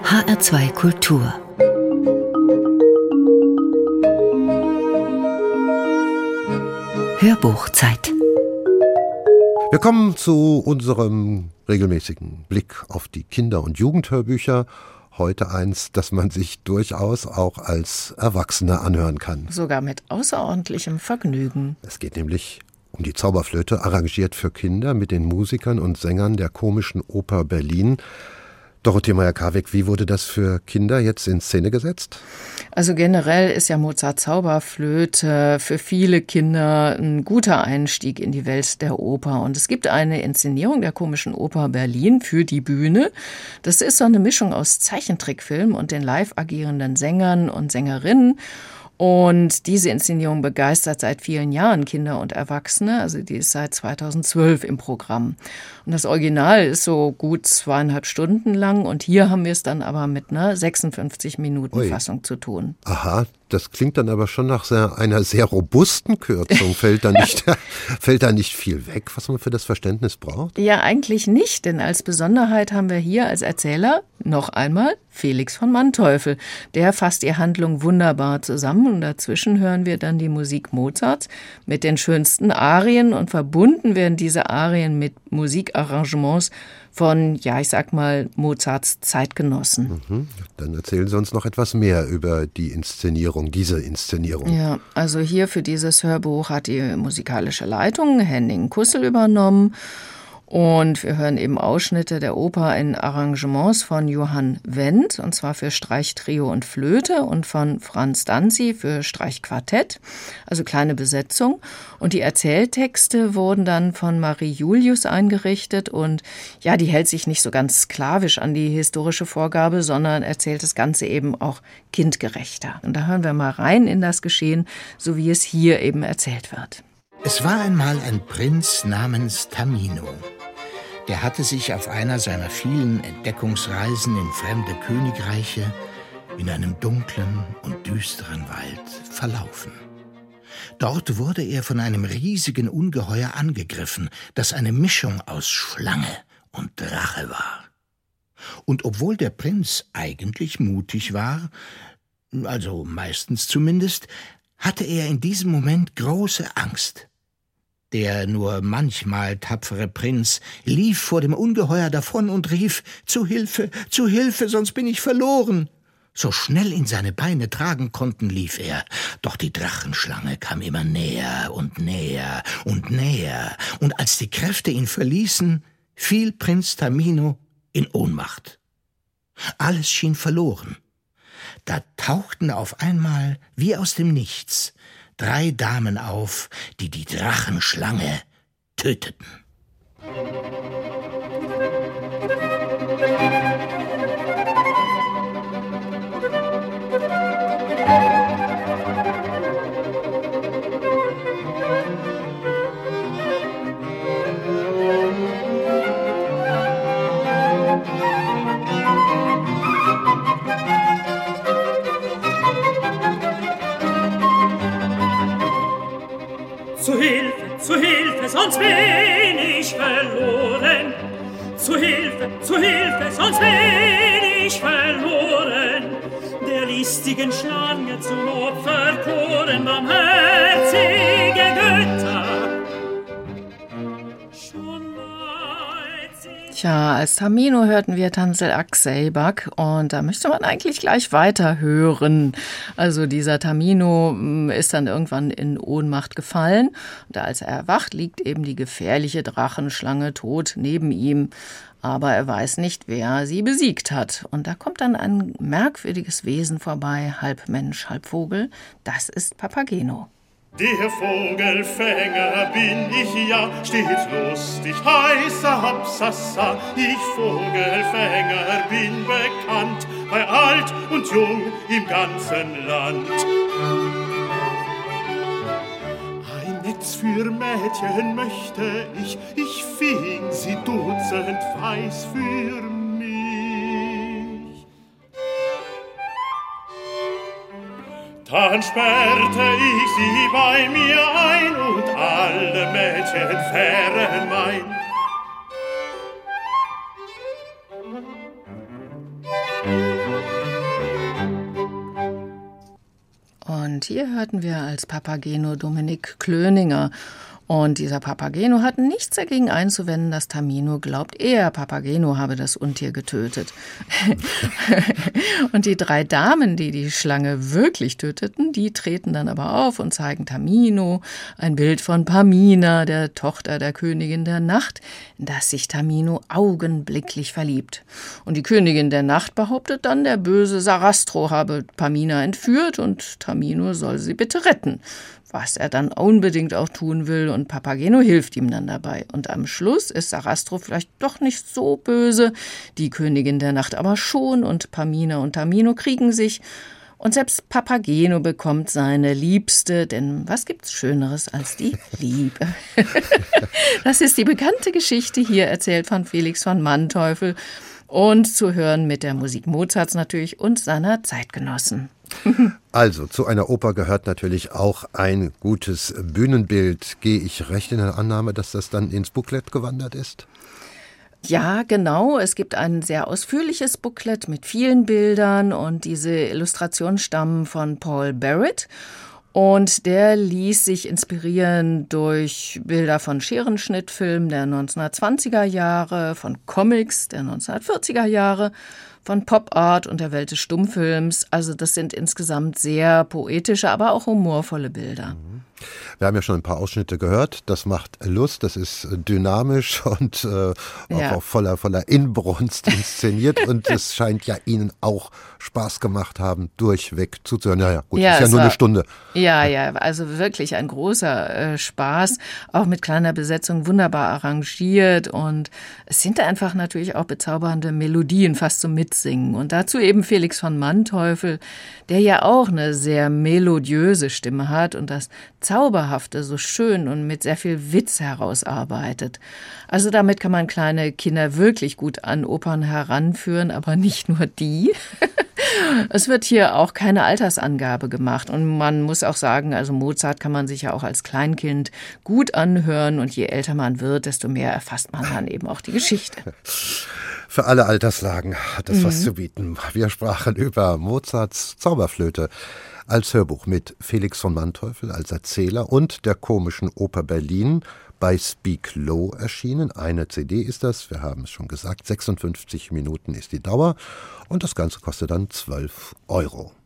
HR2 Kultur. Hörbuchzeit. Wir kommen zu unserem regelmäßigen Blick auf die Kinder- und Jugendhörbücher. Heute eins, das man sich durchaus auch als Erwachsener anhören kann. Sogar mit außerordentlichem Vergnügen. Es geht nämlich um die Zauberflöte, arrangiert für Kinder mit den Musikern und Sängern der Komischen Oper Berlin. Dorothee Meyer-Karweg, wie wurde das für Kinder jetzt in Szene gesetzt? Also generell ist ja Mozart Zauberflöte für viele Kinder ein guter Einstieg in die Welt der Oper. Und es gibt eine Inszenierung der Komischen Oper Berlin für die Bühne. Das ist so eine Mischung aus Zeichentrickfilm und den live agierenden Sängern und Sängerinnen. Und diese Inszenierung begeistert seit vielen Jahren Kinder und Erwachsene. Also die ist seit 2012 im Programm. Und das Original ist so gut 2,5 Stunden lang. Und hier haben wir es dann aber mit einer 56-Minuten-Fassung zu tun. Aha, das klingt dann aber schon nach einer sehr robusten Kürzung. Fällt da nicht viel weg, was man für das Verständnis braucht? Ja, eigentlich nicht. Denn als Besonderheit haben wir hier als Erzähler noch einmal Felix von Manteuffel. Der fasst die Handlung wunderbar zusammen. Und dazwischen hören wir dann die Musik Mozarts mit den schönsten Arien. Und verbunden werden diese Arien mit Musikarrangements von, ja, ich sag mal, Mozarts Zeitgenossen. Dann erzählen Sie uns noch etwas mehr über die Inszenierung, diese Inszenierung. Ja, also hier für dieses Hörbuch hat die musikalische Leitung Henning Kussel übernommen. Und wir hören eben Ausschnitte der Oper in Arrangements von Johann Wendt, und zwar für Streichtrio und Flöte, und von Franz Danzi für Streichquartett, also kleine Besetzung. Und die Erzähltexte wurden dann von Marie Julius eingerichtet, und ja, die hält sich nicht so ganz sklavisch an die historische Vorgabe, sondern erzählt das Ganze eben auch kindgerechter. Und da hören wir mal rein in das Geschehen, so wie es hier eben erzählt wird. Es war einmal ein Prinz namens Tamino. Der hatte sich auf einer seiner vielen Entdeckungsreisen in fremde Königreiche in einem dunklen und düsteren Wald verlaufen. Dort wurde er von einem riesigen Ungeheuer angegriffen, das eine Mischung aus Schlange und Drache war. Und obwohl der Prinz eigentlich mutig war, also meistens zumindest, hatte er in diesem Moment große Angst. Der nur manchmal tapfere Prinz lief vor dem Ungeheuer davon und rief: »Zu Hilfe, sonst bin ich verloren!« So schnell ihn seine Beine tragen konnten, lief er. Doch die Drachenschlange kam immer näher und näher und näher. Und als die Kräfte ihn verließen, fiel Prinz Tamino in Ohnmacht. Alles schien verloren. Da tauchten auf einmal, wie aus dem Nichts, 3 Damen auf, die die Drachenschlange töteten. Zu Hilfe, sonst bin ich verloren. Zu Hilfe, sonst bin ich verloren. Der listigen Schlange zum Opfer koren, barmherzige Götter. Tja, als Tamino hörten wir Tansel Akselbak, und da möchte man eigentlich gleich weiterhören. Also dieser Tamino ist dann irgendwann in Ohnmacht gefallen, und als er erwacht, liegt eben die gefährliche Drachenschlange tot neben ihm. Aber er weiß nicht, wer sie besiegt hat. Und da kommt dann ein merkwürdiges Wesen vorbei, halb Mensch, halb Vogel. Das ist Papageno. Der Vogelfänger bin ich ja, stets lustig, heißer Hapsassa. Ich Vogelfänger bin bekannt, bei alt und jung im ganzen Land. Ein Netz für Mädchen möchte ich fing sie dutzend weiß für mich. Dann sperrte ich sie bei mir ein und alle Mädchen wären mein. Und hier hörten wir als Papageno Dominik Klöninger. Und dieser Papageno hat nichts dagegen einzuwenden, dass Tamino glaubt, er, Papageno, habe das Untier getötet. Und die 3 Damen, die die Schlange wirklich töteten, die treten dann aber auf und zeigen Tamino ein Bild von Pamina, der Tochter der Königin der Nacht, in das sich Tamino augenblicklich verliebt. Und die Königin der Nacht behauptet dann, der böse Sarastro habe Pamina entführt und Tamino soll sie bitte retten. Was er dann unbedingt auch tun will, und Papageno hilft ihm dann dabei. Und am Schluss ist Sarastro vielleicht doch nicht so böse, die Königin der Nacht aber schon, und Pamina und Tamino kriegen sich. Und selbst Papageno bekommt seine Liebste, denn was gibt's Schöneres als die Liebe? Das ist die bekannte Geschichte, hier erzählt von Felix von Manteuffel und zu hören mit der Musik Mozarts natürlich und seiner Zeitgenossen. Also, zu einer Oper gehört natürlich auch ein gutes Bühnenbild. Gehe ich recht in der Annahme, dass das dann ins Booklet gewandert ist? Ja, genau. Es gibt ein sehr ausführliches Booklet mit vielen Bildern und diese Illustrationen stammen von Paul Barrett. Und der ließ sich inspirieren durch Bilder von Scherenschnittfilmen der 1920er Jahre, von Comics der 1940er Jahre, von Pop-Art und der Welt des Stummfilms. Also das sind insgesamt sehr poetische, aber auch humorvolle Bilder. Wir haben ja schon ein paar Ausschnitte gehört. Das macht Lust, das ist dynamisch und auch voller Inbrunst inszeniert. Und es scheint ja Ihnen auch Spaß gemacht haben, durchweg zuzuhören. Ja, gut, ist ja nur eine Stunde. Ja, also wirklich ein großer Spaß. Auch mit kleiner Besetzung wunderbar arrangiert. Und es sind einfach natürlich auch bezaubernde Melodien, fast zum Mitsingen. Und dazu eben Felix von Manteuffel, der ja auch eine sehr melodiöse Stimme hat und das Zauberhafte so schön und mit sehr viel Witz herausarbeitet. Also damit kann man kleine Kinder wirklich gut an Opern heranführen, aber nicht nur die. Es wird hier auch keine Altersangabe gemacht und man muss auch sagen, also Mozart kann man sich ja auch als Kleinkind gut anhören und je älter man wird, desto mehr erfasst man dann eben auch die Geschichte. Für alle Alterslagen hat es was zu bieten. Wir sprachen über Mozarts Zauberflöte als Hörbuch mit Felix von Manteuffel als Erzähler und der Komischen Oper Berlin bei Speak Low erschienen. Eine CD ist das, wir haben es schon gesagt, 56 Minuten ist die Dauer und das Ganze kostet dann 12 €.